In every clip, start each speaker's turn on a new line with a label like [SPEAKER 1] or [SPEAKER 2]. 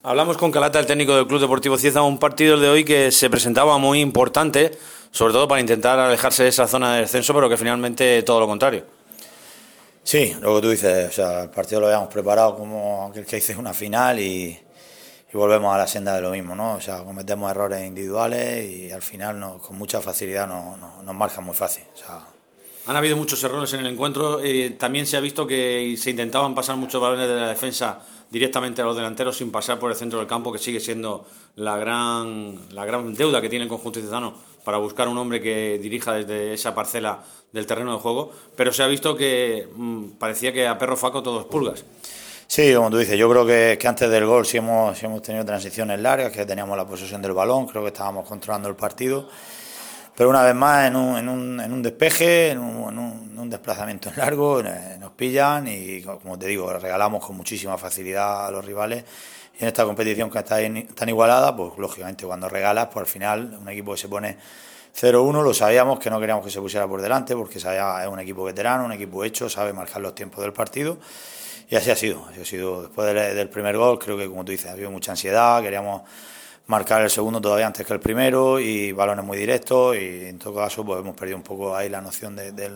[SPEAKER 1] Hablamos con Calata, el técnico del Club Deportivo Cieza, un partido de hoy que se presentaba muy importante, sobre todo para intentar alejarse de esa zona de descenso, pero que finalmente todo lo contrario.
[SPEAKER 2] Sí, lo que tú dices, o sea, el partido lo habíamos preparado como aquel que dice una final y volvemos a la senda de lo mismo, ¿no? O sea, cometemos errores individuales y al final con mucha facilidad nos marcan muy fácil. O sea,
[SPEAKER 1] Han habido muchos errores en el encuentro, también se ha visto que se intentaban pasar muchos balones de la defensa directamente a los delanteros sin pasar por el centro del campo, que sigue siendo la gran deuda que tiene el conjunto ciudadano para buscar un hombre que dirija desde esa parcela del terreno de juego, pero se ha visto que parecía que a perro faco todos pulgas.
[SPEAKER 2] sí, como tú dices, yo creo que antes del gol sí hemos tenido transiciones largas, que teníamos la posesión del balón, creo que estábamos controlando el partido. Pero una vez más en un despeje, en un desplazamiento en largo, nos pillan y, como te digo, regalamos con muchísima facilidad a los rivales. Y en esta competición que está tan igualada, pues lógicamente cuando regalas, pues al final un equipo que se pone 0-1, lo sabíamos que no queríamos que se pusiera por delante, porque es un equipo veterano, un equipo hecho, sabe marcar los tiempos del partido. Y así ha sido. Después del primer gol, creo que, como tú dices, ha habido mucha ansiedad, queríamos marcar el segundo todavía antes que el primero y balones muy directos y en todo caso pues hemos perdido un poco ahí la noción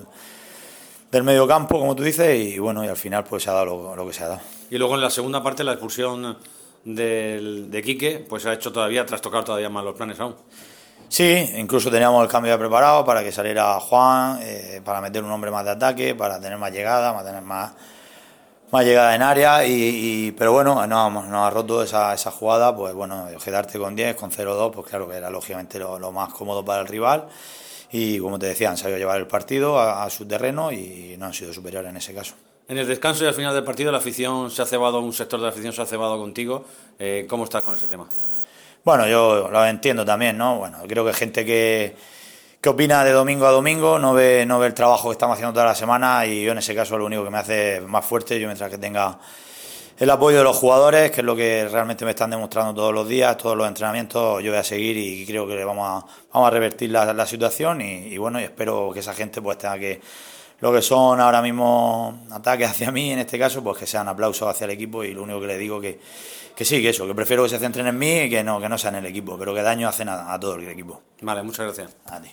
[SPEAKER 2] del medio campo, como tú dices, y bueno, y al final pues se ha dado lo que se ha dado.
[SPEAKER 1] Y luego en la segunda parte la expulsión de Quique pues ha hecho todavía, trastocar todavía más los planes aún.
[SPEAKER 2] Sí, incluso teníamos el cambio ya preparado para que saliera Juan, para meter un hombre más de ataque, para tener más llegada, para tener más llegada en área, pero bueno, nos ha roto esa jugada, pues bueno, quedarte con 10, con 0-2, pues claro que era lógicamente lo más cómodo para el rival y como te decía, han sabido llevar el partido a su terreno y no han sido superiores en ese caso.
[SPEAKER 1] En el descanso y al final del partido la afición se ha cebado, un sector de la afición se ha cebado contigo. ¿Cómo estás con ese tema?
[SPEAKER 2] Bueno, yo lo entiendo también, ¿no? Bueno, creo que hay gente que opina de domingo a domingo, no ve el trabajo que estamos haciendo toda la semana y yo en ese caso lo único que me hace más fuerte, yo mientras que tenga el apoyo de los jugadores, que es lo que realmente me están demostrando todos los días, todos los entrenamientos, yo voy a seguir y creo que vamos a revertir la situación y bueno, y espero que esa gente pues tenga que lo que son ahora mismo ataques hacia mí, en este caso, pues que sean aplausos hacia el equipo y lo único que le digo que sí, que eso, que prefiero que se centren en mí y que no sean en el equipo, pero que daño hacen a todo el equipo.
[SPEAKER 1] Vale, muchas gracias.
[SPEAKER 2] A ti.